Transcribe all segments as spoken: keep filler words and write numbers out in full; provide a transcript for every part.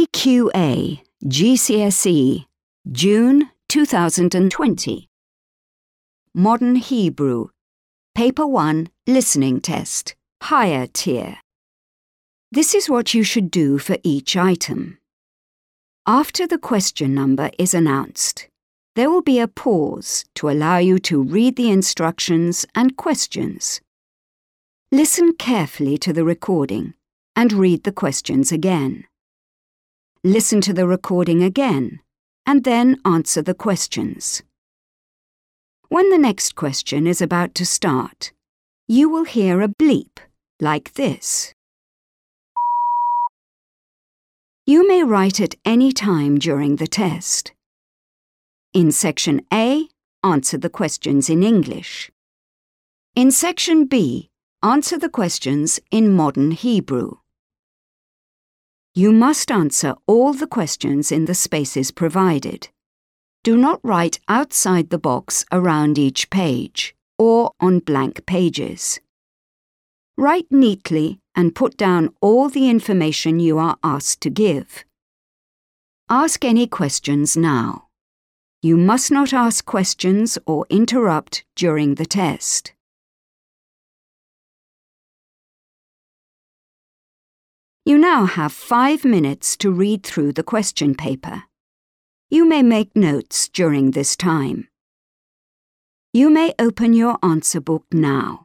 A Q A G C S E, June two thousand twenty. Modern Hebrew, Paper one, Listening Test, Higher Tier. This is what you should do for each item. After the question number is announced, there will be a pause to allow you to read the instructions and questions. Listen carefully to the recording and read the questions again. Listen to the recording again and then answer the questions. When the next question is about to start, you will hear a bleep like this. You may write at any time during the test. In Section A, answer the questions in English. In Section B, answer the questions in Modern Hebrew. You must answer all the questions in the spaces provided. Do not write outside the box around each page or on blank pages. Write neatly and put down all the information you are asked to give. Ask any questions now. You must not ask questions or interrupt during the test. You now have five minutes to read through the question paper. You may make notes during this time. You may open your answer book now.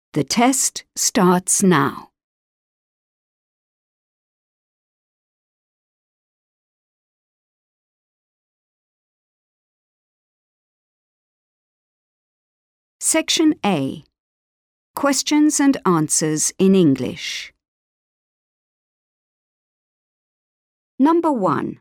The test starts now. Section A. Questions and answers in English. Number one.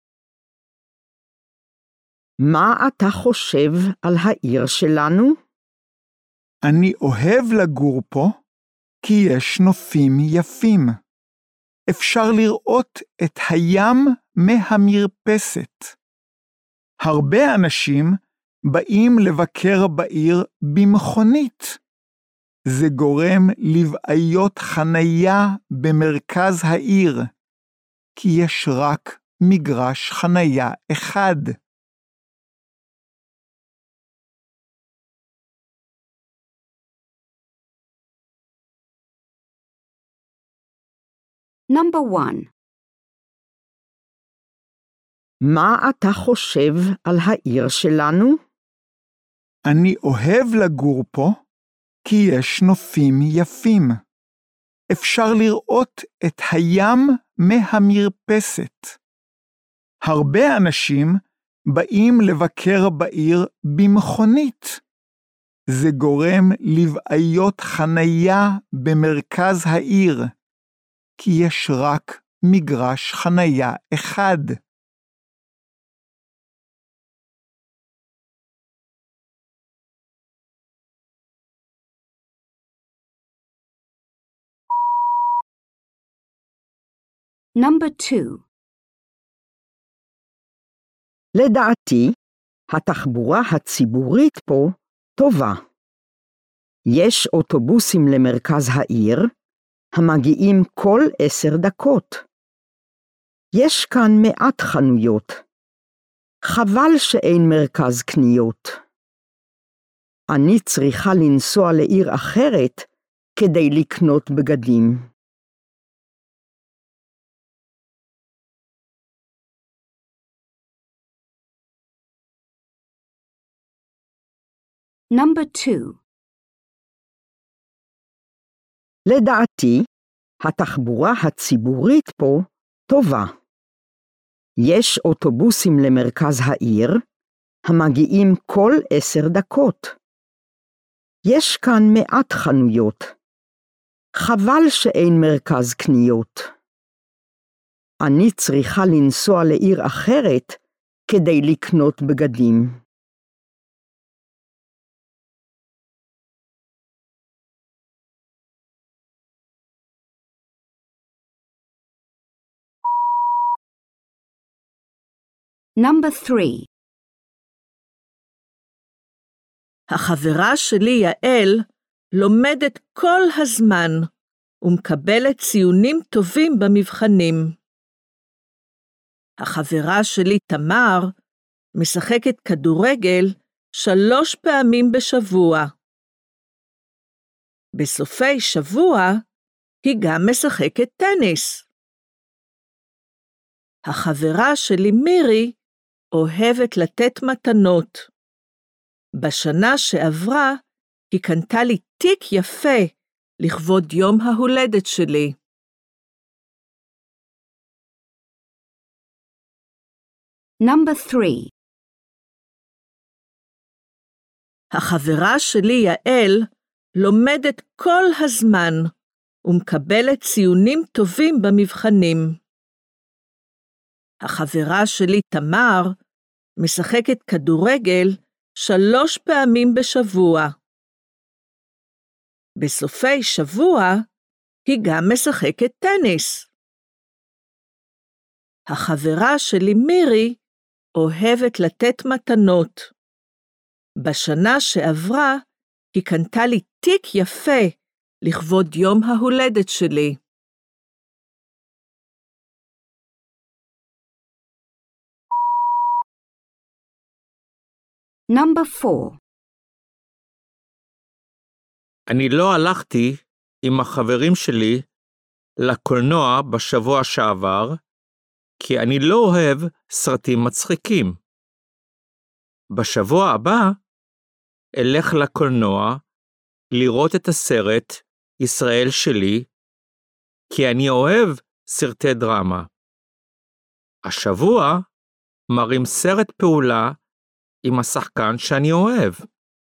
מה אתה חושב על העיר שלנו? אני אוהב לגור פה, כי יש נופים יפים. אפשר לראות את הים מהמרפסת. הרבה אנשים באים לבקר בעיר במכונית. זה גורם לבעיות חנייה במרכז העיר, כי יש רק מגרש חנייה אחד. Number one. מה אתה חושב על העיר שלנו? אני אוהב לגור פה, כי יש נופים יפים. אפשר לראות את הים מהמרפסת. הרבה אנשים באים לבקר בעיר במכונית. זה גורם לבעיות חנייה במרכז העיר, כי יש רק מגרש חנייה אחד. Number two. לדעתי, התחבורה הציבורית פה טובה. יש אוטובוסים למרכז העיר, המגיעים כל עשר דקות. יש כאן מעט חנויות. חבל שאין מרכז קניות. אני צריכה לנסוע לעיר אחרת כדי לקנות בגדים. Number two. לדעתי, התחבורה הציבורית פה טובה. יש אוטובוסים למרכז העיר, המגיעים כל עשר דקות. יש כאן מעט חנויות. חבל שאין מרכז קניות. אני צריכה לנסוע לעיר אחרת כדי לקנות בגדים. Number three. החברה שלי יעל לומדת כל הזמן ומקבלת ציונים טובים במבחנים. החברה שלי תמר משחקת כדורגל שלוש פעמים בשבוע. בסופי שבוע היא גם משחקת טניס. החברה שלי מירי אוהבת לתת מתנות. בשנה שעברה היא קנתה לי תיק יפה לכבוד יום ההולדת שלי. Number three. החברה שלי יעל לומדת כל הזמן ומקבלת ציונים טובים במבחנים. החברה שלי תמר משחקת כדורגל שלוש פעמים בשבוע. בסופי שבוע היא גם משחקת טניס. החברה שלי מירי אוהבת לתת מתנות. בשנה שעברה היא קנתה לי תיק יפה לכבוד יום ההולדת שלי. Number four. אני לא הלכתי עם החברים שלי לקולנוע בשבוע שעבר, כי אני לא אוהב סרטים מצחיקים. בשבוע הבא אלך לקולנוע לראות את הסרט ישראל שלי, כי אני אוהב סרטי דרמה. השבוע מראים סרט פעולה עם השחקן שאני אוהב.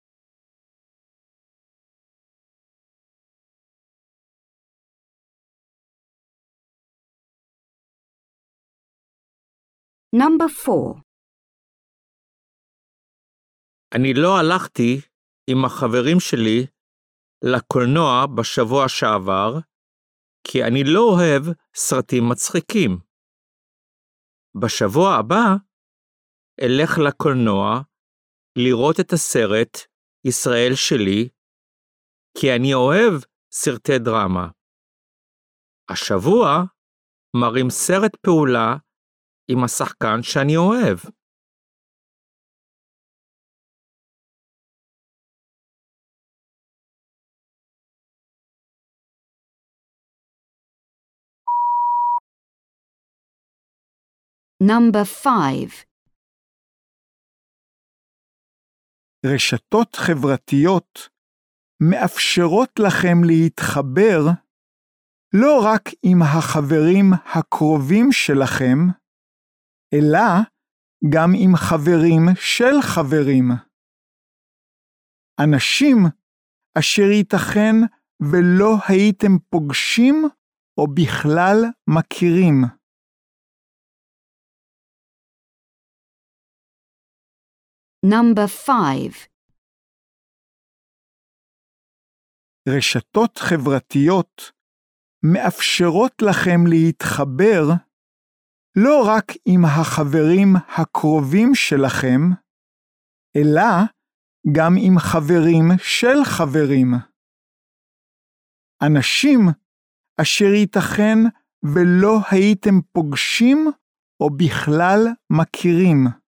Number four. אני לא הלכתי עם החברים שלי לקולנוע בשבוע שעבר, כי אני לא אוהב סרטים מצחיקים. בשבוע הבא אלך לקולנוע לראות את הסרט ישראל שלי, כי אני אוהב סרטי דרמה. השבוע מראים סרט פעולה עם השחקן שאני אוהב. Number five. רשתות חברתיות מאפשרות לכם להתחבר לא רק עם החברים הקרובים שלכם, אלא גם עם חברים של חברים. אנשים אשר ייתכן ולא הייתם פוגשים או בכלל מכירים. Number five. רשתות חברתיות מאפשרות לכם להתחבר לא רק עם החברים הקרובים שלכם, אלא גם עם חברים של חברים. אנשים אשר ייתכן ולא הייתם פוגשים או בכלל מכירים.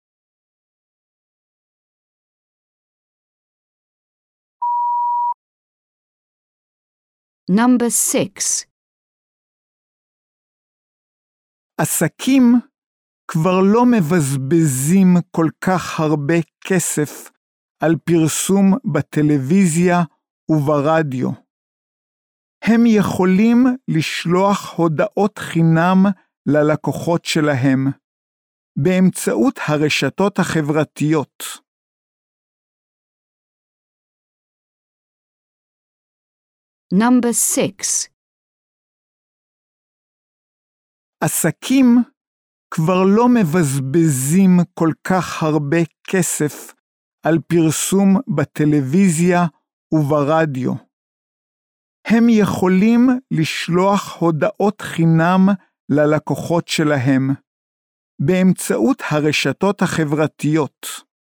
Number six. עסקים כבר לא מבזבזים כל כך הרבה כסף על פרסום בטלוויזיה וברדיו. הם יכולים לשלוח הודעות חינם ללקוחות שלהם באמצעות הרשתות החברתיות. Number six. עסקים כבר לא מבזבזים כל כך הרבה כסף על פרסום בטלוויזיה וברדיו. הם יכולים לשלוח הודעות חינם ללקוחות שלהם באמצעות הרשתות החברתיות.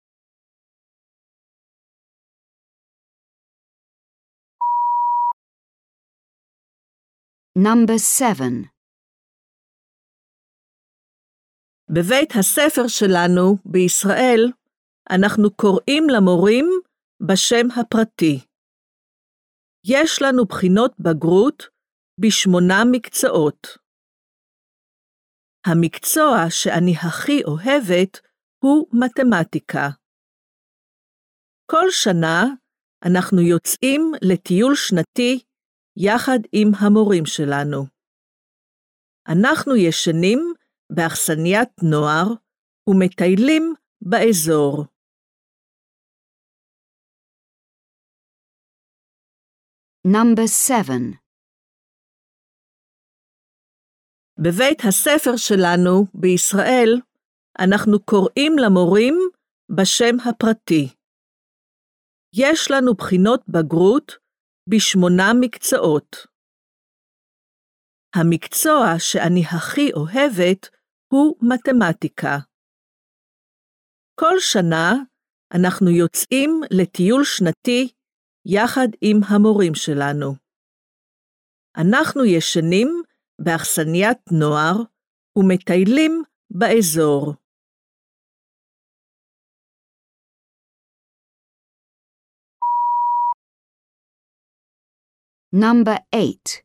Number seven. בבית הספר שלנו בישראל אנחנו קוראים למורים בשם הפרטי. יש לנו בחינות בגרות בשמונה מקצועות. המקצוע שאני הכי אוהבת הוא מתמטיקה. כל שנה אנחנו יוצאים לטיול שנתי יחד עם המורים שלנו. אנחנו ישנים באכסניית נוער ומטיילים באזור. Number seven. בבית הספר שלנו בישראל אנחנו קוראים למורים בשם הפרטי. יש לנו בחינות בגרות בשמונה מקצועות. המקצוע שאני הכי אוהבת הוא מתמטיקה. כל שנה אנחנו יוצאים לטיול שנתי יחד עם המורים שלנו. אנחנו ישנים באכסניית נוער ומטיילים באזור. Number eight.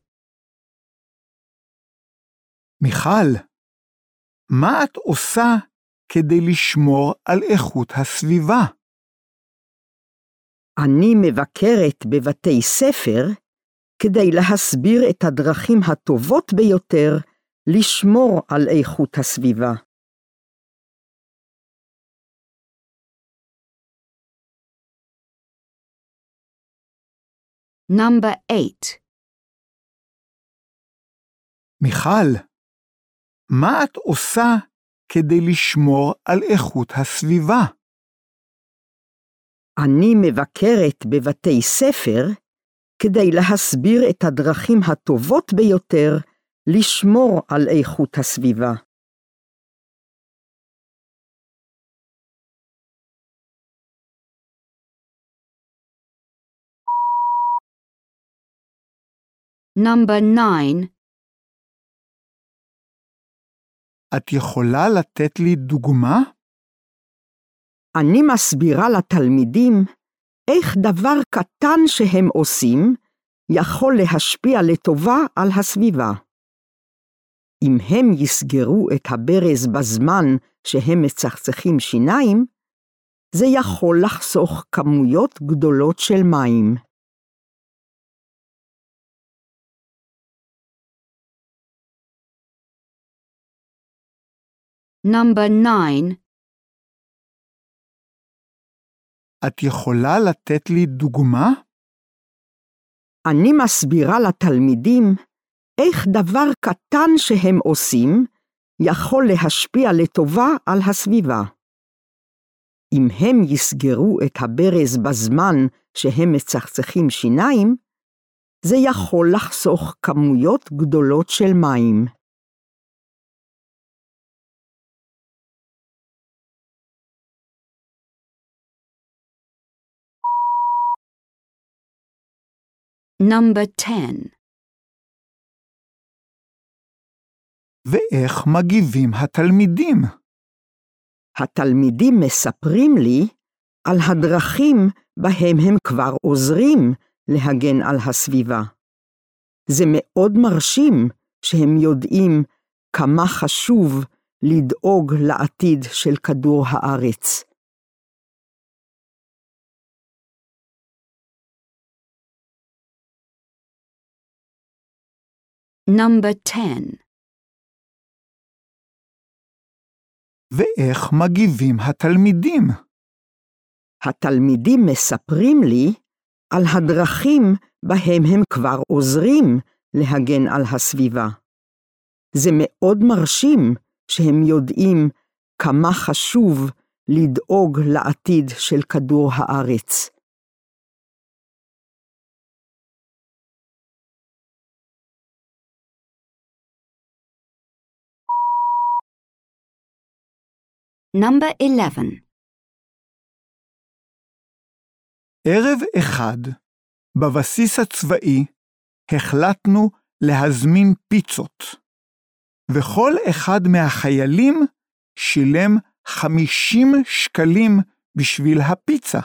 מיכל, מה את עושה כדי לשמור על איכות הסביבה? אני מבקרת בבתי ספר כדי להסביר את הדרכים הטובות ביותר לשמור על איכות הסביבה. Number eight. מיכל, מה את עושה כדי לשמור על איכות הסביבה? אני מבקרת בבתי ספר כדי להסביר את הדרכים הטובות ביותר לשמור על איכות הסביבה. Number nine. את יכולה לתת לי דוגמה? אני מסבירה לתלמידים איך דבר קטן שהם עושים יכול להשפיע לטובה על הסביבה. אם הם יסגרו את הברז בזמן שהם מצחצחים שיניים, זה יכול לחסוך כמויות גדולות של מים. Number nine. את יכולה לתת לי דוגמה? אני מסבירה לתלמידים איך דבר קטן שהם עושים יכול להשפיע לטובה על הסביבה. אם הם יסגרו את הברז בזמן שהם מצחצחים שיניים, זה יכול לחסוך כמויות גדולות של מים. Number ten. ואיך מגיבים התלמידים? התלמידים מספרים לי על הדרכים בהם הם כבר עוזרים להגן על הסביבה. זה מאוד מרשים שהם יודעים כמה חשוב לדאוג לעתיד של כדור הארץ. Number ten. ואיך מגיבים התלמידים? התלמידים מספרים לי על הדרכים בהם הם כבר עוזרים להגן על הסביבה. זה מאוד מרשים שהם יודעים כמה חשוב לדאוג לעתיד של כדור הארץ. Number eleven. ערב אחד, בבסיס הצבאי, החלטנו להזמין פיצות, וכל אחד מהחיילים שילם חמישים שקלים בשביל הפיצה.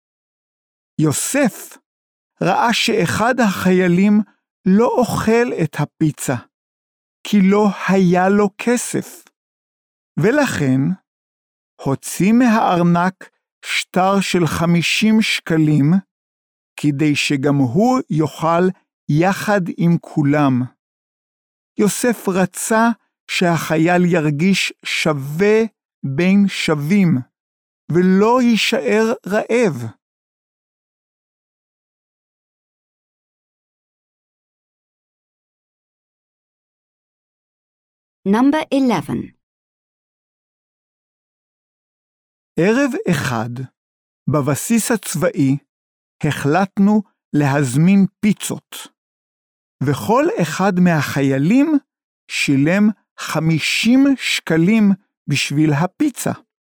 יוסף ראה שאחד החיילים לא אוכל את הפיצה, כי לא היה לו כסף, ולכן הוציא מהארנק שטר של חמישים שקלים, כדי שגם הוא יאכל יחד עם כולם. יוסף רצה שהחייל ירגיש שווה בין שווים, ולא יישאר רעב. Number eleven. ערב אחד, בבסיס הצבאי, החלטנו להזמין פיצות, וכל אחד מהחיילים שילם חמישים שקלים בשביל הפיצה.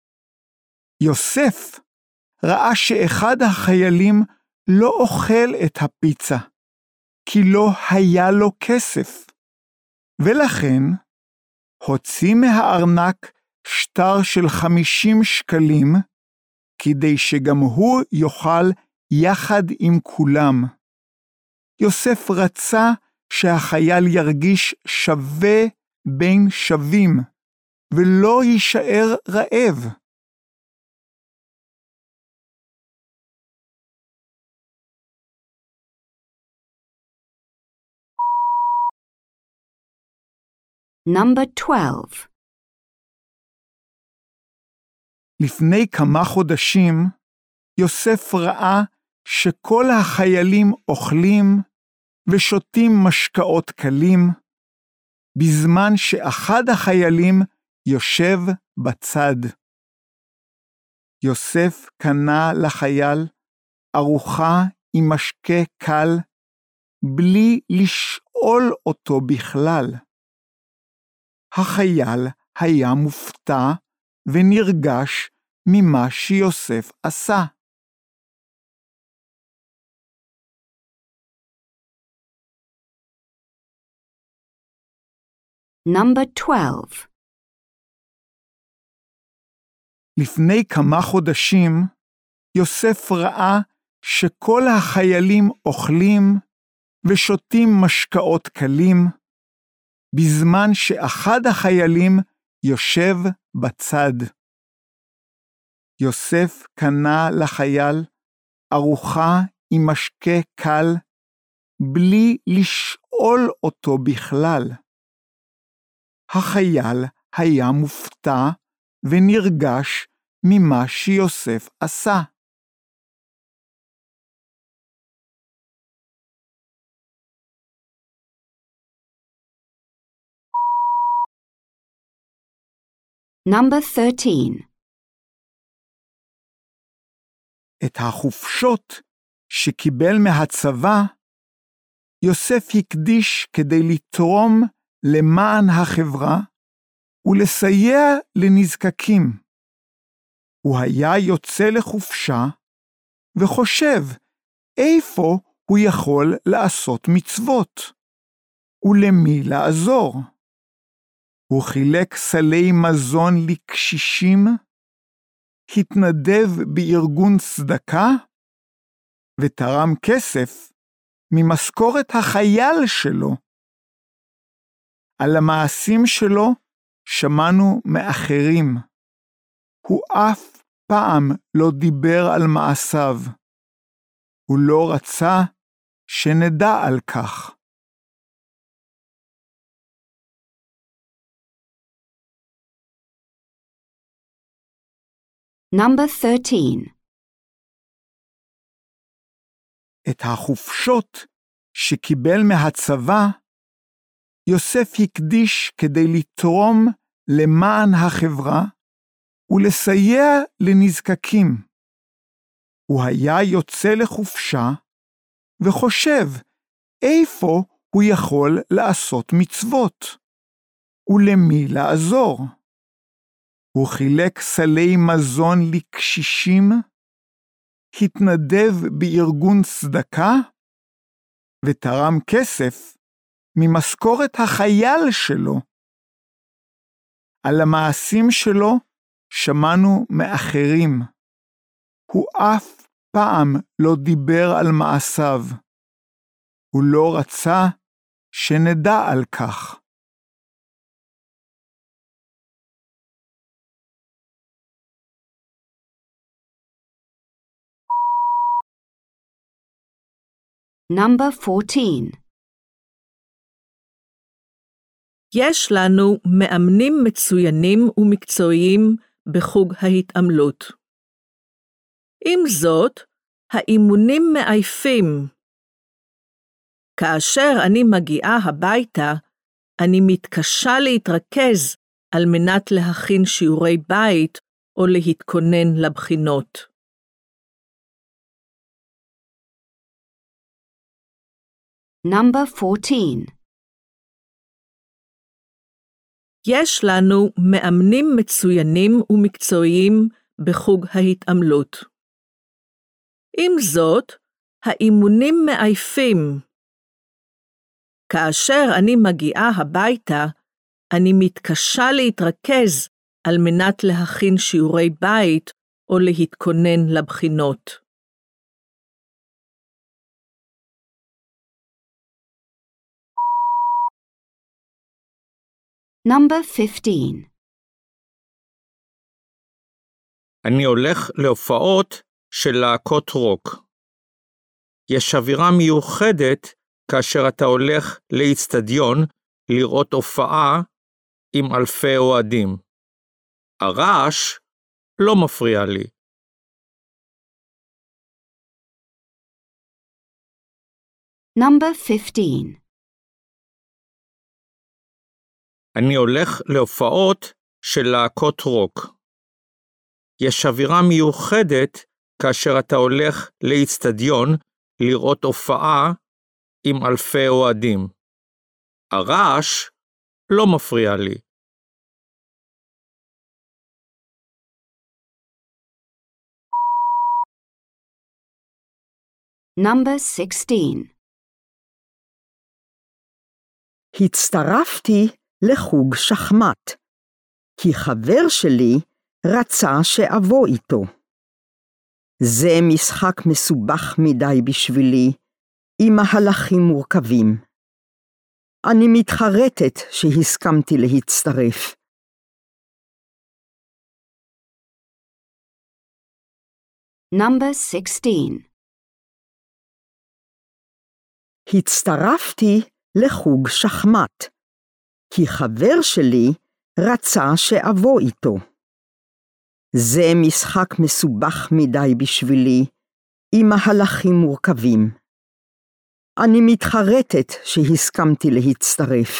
יוסף ראה שאחד החיילים לא אוכל את הפיצה, כי לא היה לו כסף, ולכן הוציא מהארנק שטר של חמישים שקלים, כדי שגם הוא יאכל יחד עם כולם. יוסף רצה שהחייל ירגיש שווה בין שווים, ולא יישאר רעב. Number twelve. לפני כמה חודשים, יוסף ראה שכל החיילים אוכלים ושותים משקאות קלים, בזמן שאחד החיילים יושב בצד. יוסף קנה לחייל ארוחה עם משקה קל, בלי לשאול אותו בכלל. החייל היה מופתע ונרגש ממה שיוסף עשה. Number twelve. לפני כמה חודשים, יוסף ראה שכל החיילים אוכלים ושותים משקאות קלים, בזמן שאחד החיילים יושב בצד. יוסף קנה לחייל ארוחה עם משקה קל, בלי לשאול אותו בכלל. החייל היה מופתע ונרגש ממה שיוסף עשה. Number thirteen. את החופשות שקיבל מהצבא, יוסף הקדיש כדי לתרום למען החברה ולסייע לנזקקים. הוא היה יוצא לחופשה וחושב איפה הוא יכול לעשות מצוות ולמי לעזור. הוא חילק סלי מזון לקשישים, התנדב בארגון צדקה ותרם כסף ממשכורת החייל שלו. על המעשים שלו שמענו מאחרים. הוא אף פעם לא דיבר על מעשיו. הוא לא רצה שנדע על כך. Number thirteen. את החופשות שקיבל מהצבא, יוסף הקדיש כדי לתרום למען החברה ולסייע לנזקקים. הוא היה יוצא לחופשה וחושב איפה הוא יכול לעשות מצוות ולמי לעזור. הוא חילק סלי מזון לקשישים, התנדב בארגון צדקה ותרם כסף ממשכורת החייל שלו. על המעשים שלו שמענו מאחרים. הוא אף פעם לא דיבר על מעשיו. הוא לא רצה שנדע על כך. Number fourteen. יש לנו מאמנים מצוינים ומקצועיים בחוג ההתעמלות. עם זאת, האימונים מעייפים. כאשר אני מגיעה הביתה, אני מתקשה להתרכז על מנת להכין שיעורי בית או להתכונן לבחינות. Number fourteen. יש לנו מאמנים מצוינים ומקצועיים בחוג ההתעמלות. עם זאת, האימונים מעייפים. כאשר אני מגיעה הביתה, אני מתקשה להתרכז על מנת להכין שיעורי בית או להתכונן לבחינות. Number fifteen. אני הולך להופעות של להקות רוק. יש אווירה מיוחדת כאשר אתה הולך לאצטדיון לראות הופעה עם אלפי אוהדים. הרעש לא מפריע לי. Number fifteen. אני הולך להופעות של להקות רוק. יש אווירה מיוחדת כאשר אתה הולך לאצטדיון לראות הופעה עם אלפי אוהדים. הרעש לא מפריע לי. Number sixteen. הצטרפתי לחוג שחמט, כי חבר שלי רצה שאבוא איתו. זה משחק מסובך מדי בשבילי, עם מהלכים מורכבים. אני מתחרטת שהסכמתי להצטרף. Number sixteen. הצטרפתי לחוג שחמט, כי חבר שלי רצה שאבוא איתו. זה משחק מסובך מדי בשבילי, עם מהלכים מורכבים. אני מתחרטת שהסכמתי להצטרף.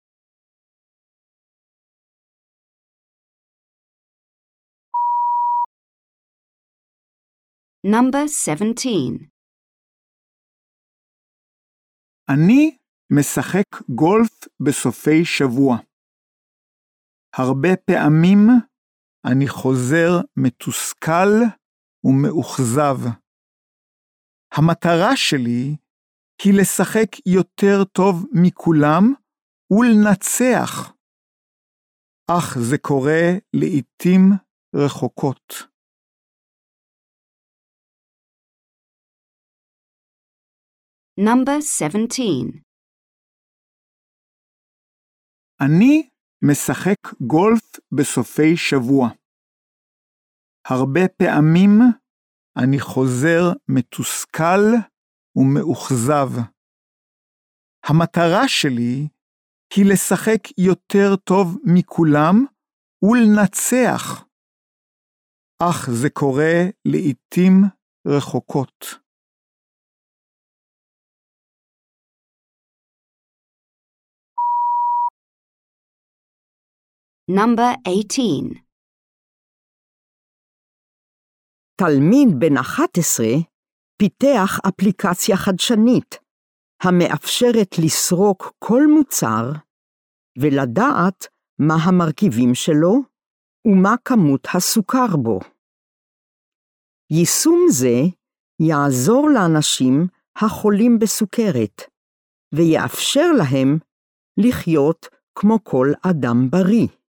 Number seventeen. אני משחק גולף בסופי שבוע. הרבה פעמים אני חוזר מתוסכל ומאוכזב. המטרה שלי היא לשחק יותר טוב מכולם ולנצח, אך זה קורה לעתים רחוקות. Number seventeen. אני משחק גולף בסופי שבוע. הרבה פעמים אני חוזר מתוסכל ומאוכזב. המטרה שלי היא לשחק יותר טוב מכולם ולנצח, אך זה קורה לעתים רחוקות. Number eighteen. תלמיד בן אחת עשרה פיתח אפליקציה חדשנית, המאפשרת לסרוק כל מוצר ולדעת מה המרכיבים שלו ומה כמות הסוכר בו. יישום זה יעזור לאנשים החולים בסוכרת, ויאפשר להם לחיות כמו כל אדם בריא.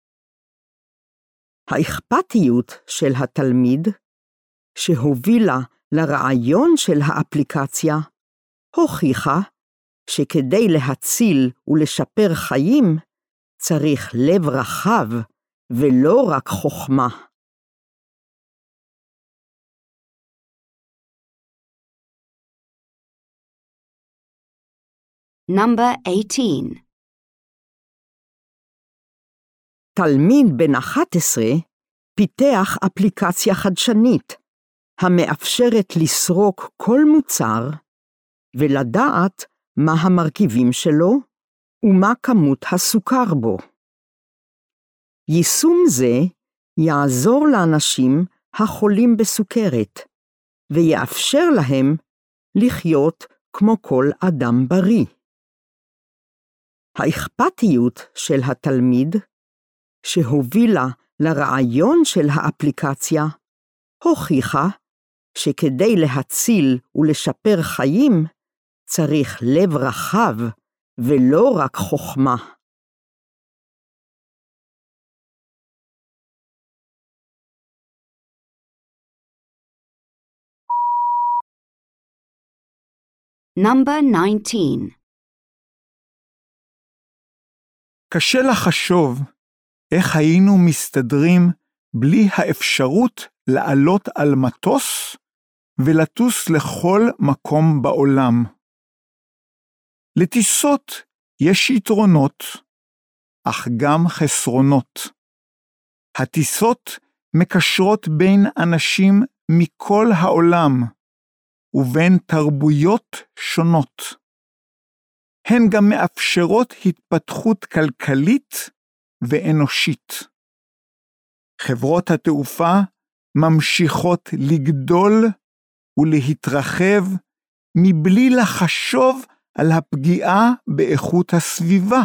האכפתיות של התלמיד, שהובילה לרעיון של האפליקציה, הוכיחה שכדי להציל ולשפר חיים, צריך לב רחב ולא רק חוכמה. Number eighteen. תלמיד בן אחת עשרה פיתח אפליקציה חדשנית, המאפשרת לסרוק כל מוצר ולדעת מה המרכיבים שלו ומה כמות הסוכר בו. יישום זה יעזור לאנשים החולים בסוכרת, ויאפשר להם לחיות כמו כל אדם בריא. האכפתיות של התלמיד, שהובילה לרעיון של האפליקציה, הוכיחה שכדי להציל ולשפר חיים, צריך לב רחב ולא רק חוכמה. Number nineteen. קשה לחשוב איך היינו מסתדרים בלי האפשרות לעלות על מטוס ולטוס לכל מקום בעולם. לטיסות יש יתרונות, אך גם חסרונות. הטיסות מקשרות בין אנשים מכל העולם, ובין תרבויות שונות. הן גם מאפשרות התפתחות כלכלית ואנושית. חברות התעופה ממשיכות לגדול ולהתרחב מבלי לחשוב על הפגיעה באיכות הסביבה.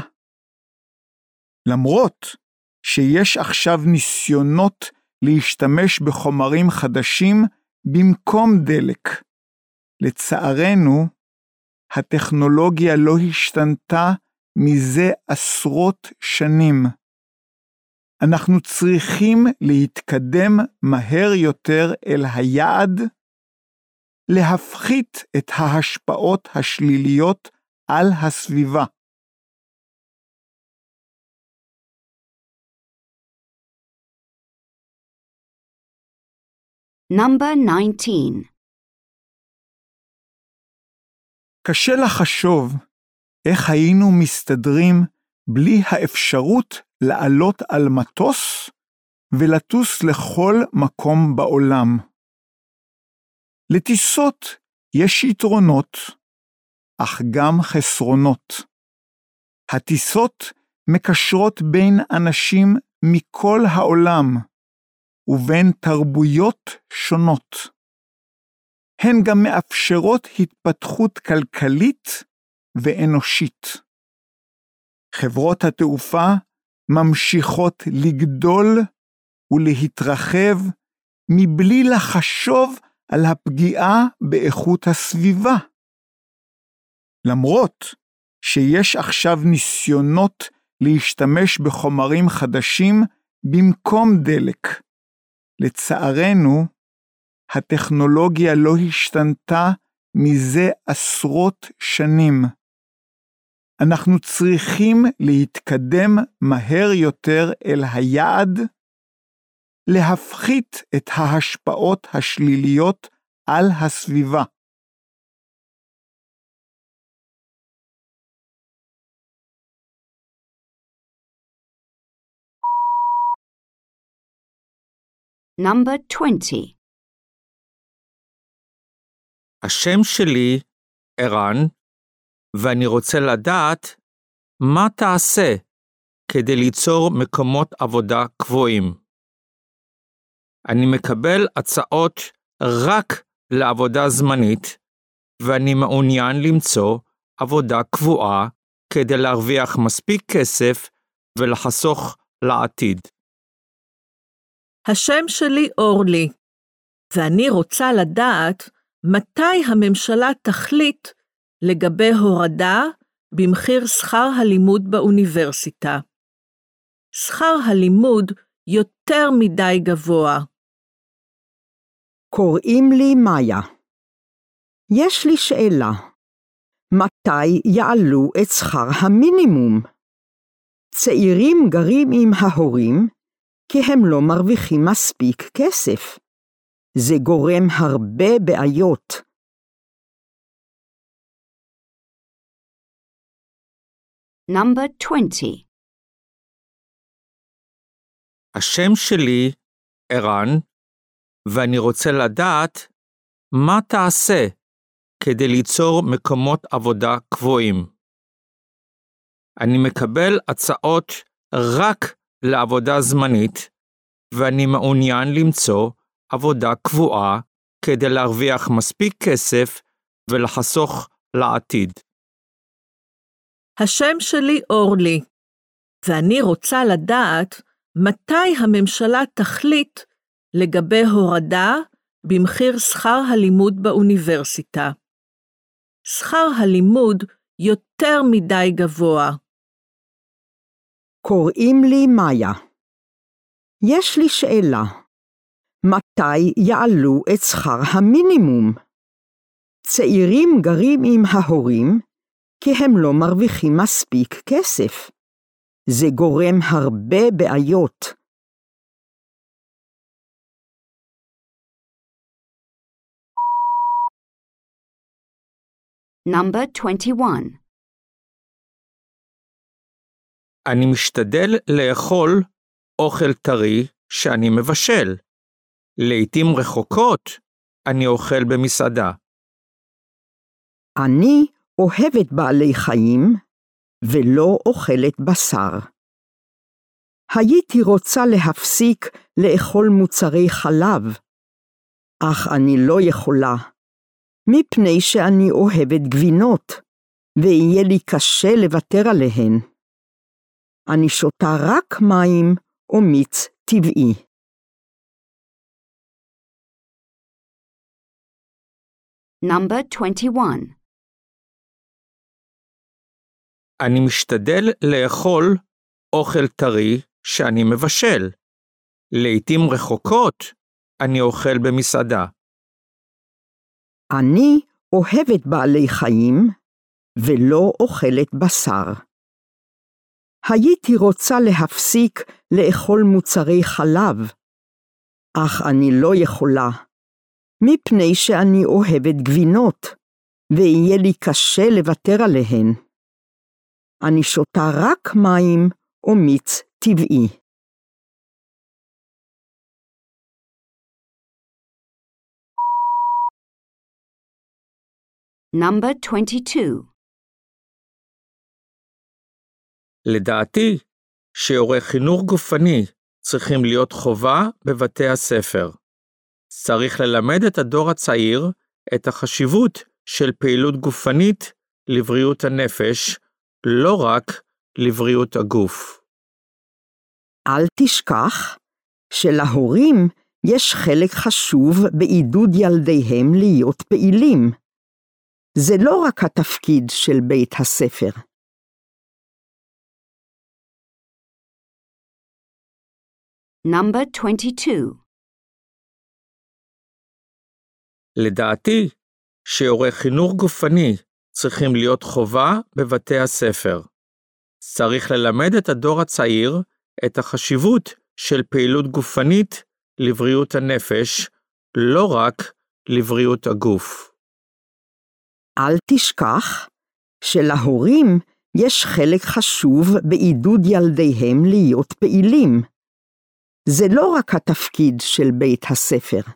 למרות שיש עכשיו ניסיונות להשתמש בחומרים חדשים במקום דלק, לצערנו, הטכנולוגיה לא השתנתה מזה עשרות שנים. אנחנו צריכים להתקדם מהר יותר אל היעד, להפחית את ההשפעות השליליות על הסביבה. Number nineteen. קשה לחשוב איך היינו מסתדרים בלי האפשרות לעלות על מטוס ולטוס לכל מקום בעולם. לטיסות יש יתרונות, אך גם חסרונות. הטיסות מקשרות בין אנשים מכל העולם, ובין תרבויות שונות. הן גם מאפשרות התפתחות כלכלית ואנושית. חברות התעופה ממשיכות לגדול ולהתרחב מבלי לחשוב על הפגיעה באיכות הסביבה. למרות שיש עכשיו ניסיונות להשתמש בחומרים חדשים במקום דלק, לצערנו, הטכנולוגיה לא השתנתה מזה עשרות שנים. אנחנו צריכים להתקדם מהר יותר אל היעד, להפחית את ההשפעות השליליות על הסביבה. Number twenty. השם שלי ערן, ואני רוצה לדעת מה תעשה כדי ליצור מקומות עבודה קבועים. אני מקבל הצעות רק לעבודה זמנית, ואני מעוניין למצוא עבודה קבועה כדי להרוויח מספיק כסף ולחסוך לעתיד. השם שלי אורלי, ואני רוצה לדעת מתי הממשלה תחליט לגבי הורדה במחיר שכר הלימוד באוניברסיטה. שכר הלימוד יותר מדי גבוה. קוראים לי מאיה. יש לי שאלה. מתי יעלו את שכר המינימום? צעירים גרים עם ההורים כי הם לא מרוויחים מספיק כסף. זה גורם הרבה בעיות. Number twenty. השם שלי ערן, ואני רוצה לדעת מה תעשה כדי ליצור מקומות עבודה קבועים. אני מקבל הצעות רק לעבודה זמנית, ואני מעוניין למצוא עבודה קבועה כדי להרוויח מספיק כסף ולחסוך לעתיד. השם שלי אורלי, ואני רוצה לדעת מתי הממשלה תחליט לגבי הורדה במחיר שכר הלימוד באוניברסיטה. שכר הלימוד יותר מדי גבוה. קוראים לי מאיה. יש לי שאלה. מתי יעלו את שכר המינימום? צעירים גרים עם ההורים כי הם לא מרוויחים מספיק כסף. זה גורם הרבה בעיות. Number twenty-one. אני משתדל לאכול אוכל טרי שאני מבשל. לעתים רחוקות אני אוכל במסעדה. אני אוהבת בעלי חיים ולא אוכלת בשר. הייתי רוצה להפסיק לאכול מוצרי חלב, אך אני לא יכולה, מפני שאני אוהבת גבינות, ויהיה לי קשה לוותר עליהן. אני שותה רק מים או מיץ טבעי. Number twenty-one. אני משתדל לאכול אוכל טרי שאני מבשל. לעתים רחוקות אני אוכל במסעדה. אני אוהבת בעלי חיים ולא אוכלת בשר. הייתי רוצה להפסיק לאכול מוצרי חלב, אך אני לא יכולה, מפני שאני אוהבת גבינות, ויהיה לי קשה לוותר עליהן. אני שותה רק מים או מיץ טבעי. Number twenty-two. לדעתי, שיעורי חינוך גופני צריכים להיות חובה בבתי הספר. צריך ללמד את הדור הצעיר את החשיבות של פעילות גופנית לבריאות הנפש, לא רק לבריאות הגוף. אל תשכח שלהורים יש חלק חשוב בעידוד ילדיהם להיות פעילים. זה לא רק התפקיד של בית הספר. Number twenty-two. לדעתי, שיעורי חינוך גופני צריכים להיות חובה בבתי הספר. צריך ללמד את הדור הצעיר את החשיבות של פעילות גופנית לבריאות הנפש, לא רק לבריאות הגוף. אל תשכח שלהורים יש חלק חשוב בעידוד ילדיהם להיות פעילים. זה לא רק התפקיד של בית הספר.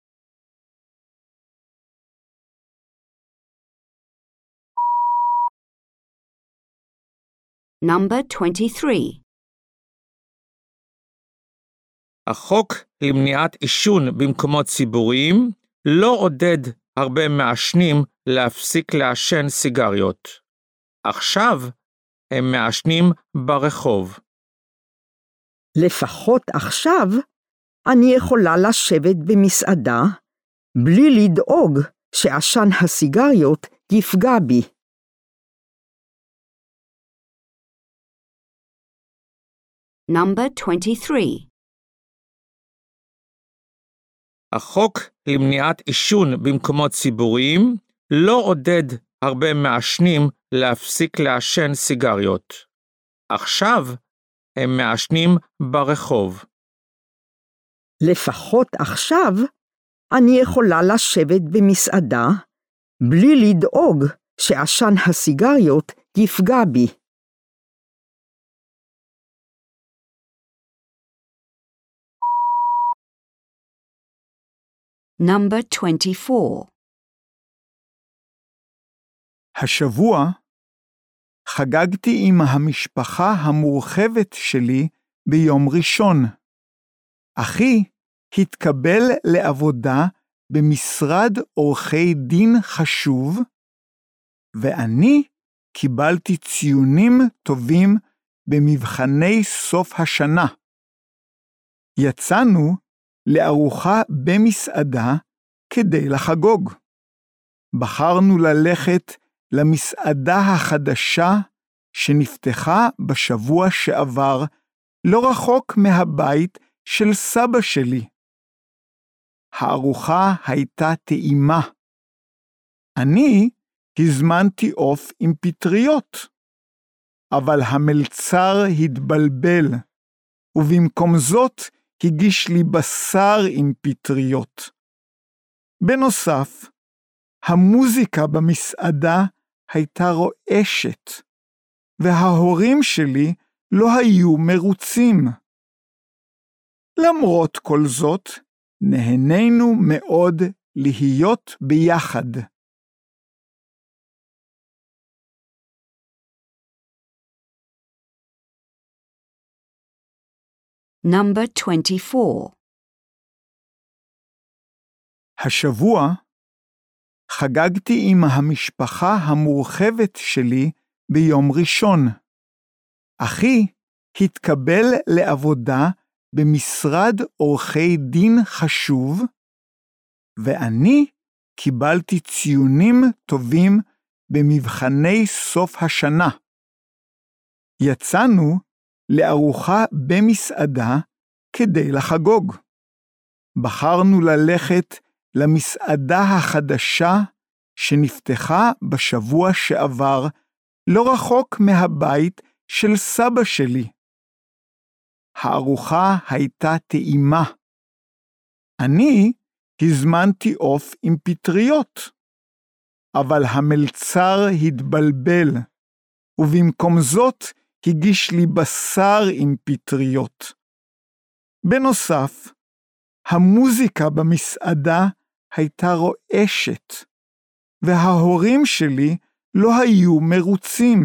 Number twenty-three. החוק למניעת עישון במקומות ציבוריים לא עודד הרבה מעשנים להפסיק לעשן סיגריות. עכשיו הם מעשנים ברחוב. לפחות עכשיו אני יכולה לשבת במסעדה בלי לדאוג שעשן הסיגריות יפגע בי. Number twenty-three. החוק למניעת עישון במקומות ציבוריים לא עודד הרבה מעשנים להפסיק לעשן סיגריות. עכשיו הם מעשנים ברחוב. לפחות עכשיו אני יכולה לשבת במסעדה בלי לדאוג שעשן הסיגריות יפגע בי. Number twenty-four. השבוע חגגתי עם המשפחה המורחבת שלי ביום ראשון. אחי התקבל לעבודה במשרד עורכי דין חשוב, ואני קיבלתי ציונים טובים במבחני סוף השנה. יצאנו לארוחה במסעדה כדי לחגוג. בחרנו ללכת למסעדה החדשה שנפתחה בשבוע שעבר, לא רחוק מהבית של סבא שלי. הארוחה הייתה טעימה. אני הזמנתי עוף עם פטריות, אבל המלצר התבלבל, ובמקום זאת הגיש לי בשר עם פטריות. בנוסף, המוזיקה במסעדה הייתה רועשת, וההורים שלי לא היו מרוצים. למרות כל זאת, נהנינו מאוד להיות ביחד. Number twenty-four. השבוע חגגתי עם המשפחה המורחבת שלי ביום ראשון. אחי התקבל לעבודה במשרד עורכי דין חשוב, ואני קיבלתי ציונים טובים במבחני סוף השנה. יצאנו לארוחה במסעדה כדי לחגוג. בחרנו ללכת למסעדה החדשה שנפתחה בשבוע שעבר, לא רחוק מהבית של סבא שלי. הארוחה הייתה טעימה. אני הזמנתי עוף עם פטריות, אבל המלצר התבלבל, ובמקום זאת הגיש לי בשר עם פטריות. בנוסף, המוזיקה במסעדה הייתה רועשת, וההורים שלי לא היו מרוצים.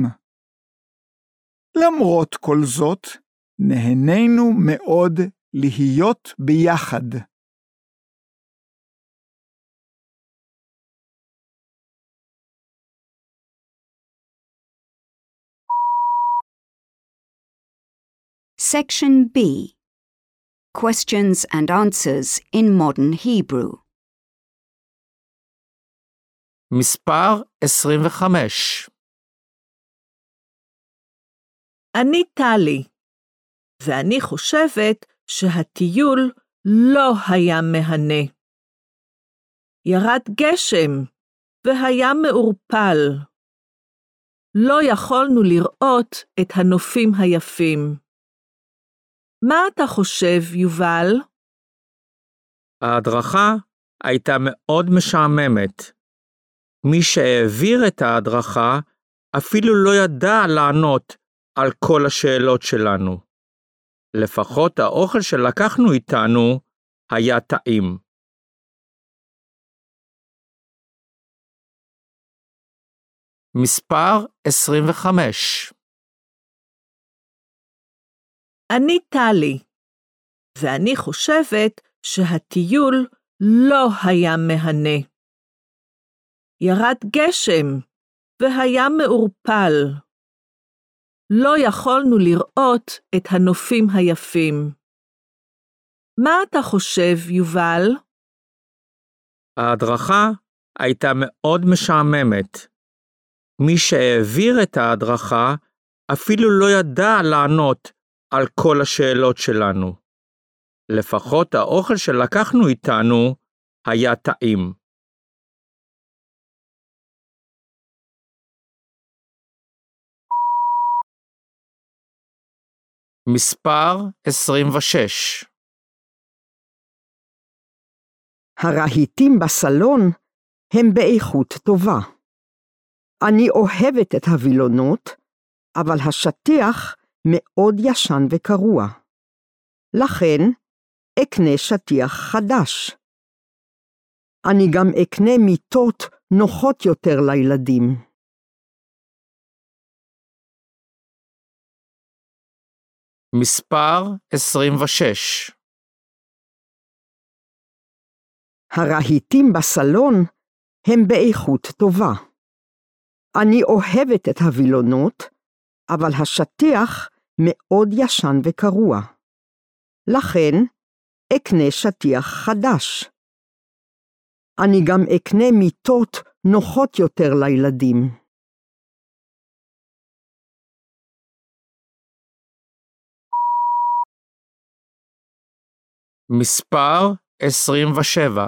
למרות כל זאת, נהנינו מאוד להיות ביחד. Section B. Questions and answers in modern Hebrew. מספר עשרים וחמש. אני טלי, ואני חושבת שהטיול לא היה מהנה. ירד גשם והיה מעורפל. לא יכולנו לראות את הנופים היפים. מה אתה חושב, יובל? ההדרכה הייתה מאוד משעממת. מי שהעביר את ההדרכה אפילו לא ידע לענות על כל השאלות שלנו. לפחות האוכל שלקחנו איתנו היה טעים. מספר עשרים וחמש. אני טלי, ואני חושבת שהטיול לא היה מהנה. ירד גשם והיה מעורפל. לא יכולנו לראות את הנופים היפים. מה אתה חושב, יובל? ההדרכה הייתה מאוד משעממת. מי שהעביר את ההדרכה אפילו לא ידע לענות על כל השאלות שלנו. לפחות האוכל שלקחנו איתנו היה טעים. מספר עשרים ושש. הרהיטים בסלון הם באיכות טובה. אני אוהבת את הווילונות, אבל השטיח מאוד ישן וקרוע. לכן, אקנה שטיח חדש. אני גם אקנה מיטות נוחות יותר לילדים. מספר עשרים ושש. הרהיטים בסלון הם באיכות טובה. אני אוהבת את הווילונות, אבל השטיח מאוד ישן וקרוע. לכן, אקנה שטיח חדש. אני גם אקנה מיטות נוחות יותר לילדים. מספר עשרים ושבע.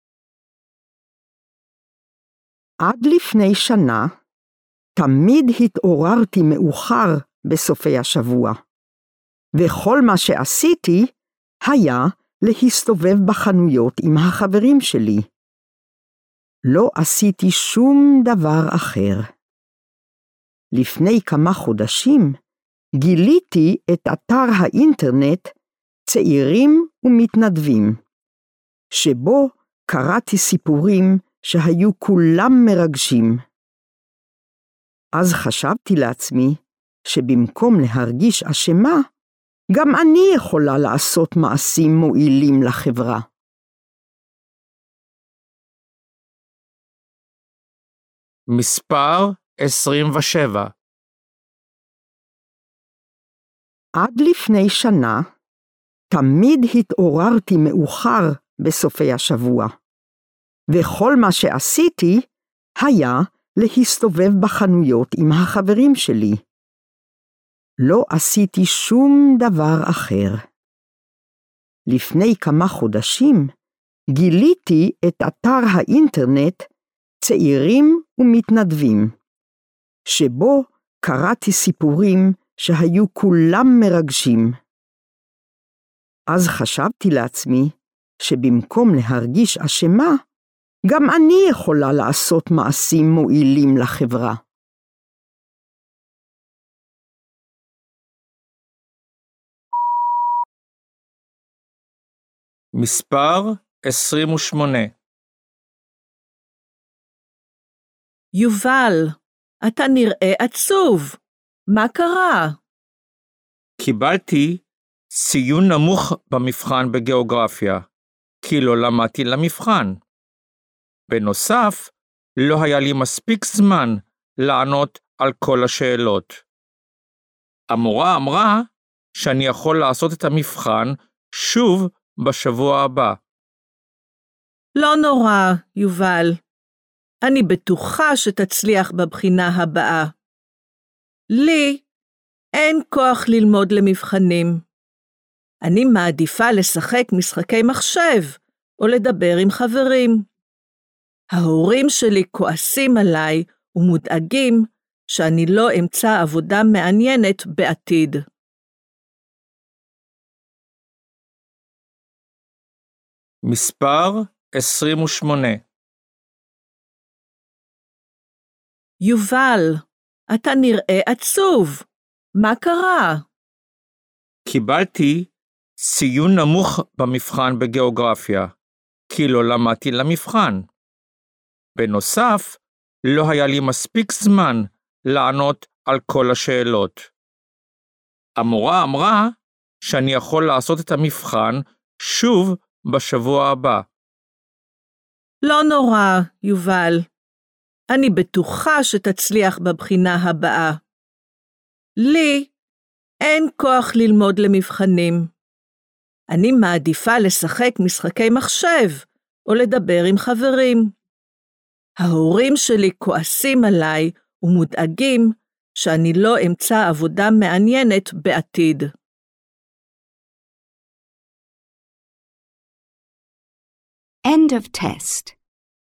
עד לפני שנה, תמיד התעוררתי מאוחר בסופי השבוע, וכל מה שעשיתי היה להסתובב בחנויות עם החברים שלי. לא עשיתי שום דבר אחר. לפני כמה חודשים גיליתי את אתר האינטרנט צעירים ומתנדבים, שבו קראתי סיפורים שהיו כולם מרגשים. אז חשבתי לעצמי שבמקום להרגיש אשמה, גם אני יכולה לעשות מעשים מועילים לחברה. מספר עשרים ושבע. עד לפני שנה, תמיד התעוררתי מאוחר בסופי השבוע, וכל מה שעשיתי היה להסתובב בחנויות עם החברים שלי. לא עשיתי שום דבר אחר. לפני כמה חודשים גיליתי את אתר האינטרנט צעירים ומתנדבים, שבו קראתי סיפורים שהיו כולם מרגשים. אז חשבתי לעצמי שבמקום להרגיש אשמה, גם אני יכולה לעשות מעשים מועילים לחברה. מספר עשרים ושמונה. יובל, אתה נראה עצוב. מה קרה? קיבלתי ציון נמוך במבחן בגיאוגרפיה, כי לא למדתי למבחן. בנוסף, לא היה לי מספיק זמן לענות על כל השאלות. המורה אמרה שאני יכול לעשות את המבחן שוב בשבוע הבא. לא נורא, יובל. אני בטוחה שתצליח בבחינה הבאה. לי אין כוח ללמוד למבחנים. אני מעדיפה לשחק משחקי מחשב או לדבר עם חברים. ההורים שלי כועסים עליי ומודאגים שאני לא אמצא עבודה מעניינת בעתיד. מספר עשרים ושמונה. יובל, אתה נראה עצוב. מה קרה? קיבלתי ציון נמוך במבחן בגיאוגרפיה, כי לא למדתי למבחן. בנוסף, לא היה לי מספיק זמן לענות על כל השאלות. המורה אמרה שאני יכול לעשות את המבחן שוב בשבוע הבא. לא נורא, יובל. אני בטוחה שתצליח בבחינה הבאה. לי אין כוח ללמוד למבחנים. אני מעדיפה לשחק משחקי מחשב או לדבר עם חברים. ההורים שלי כועסים עליי ומודאגים שאני לא אמצא עבודה מעניינת בעתיד. End of test.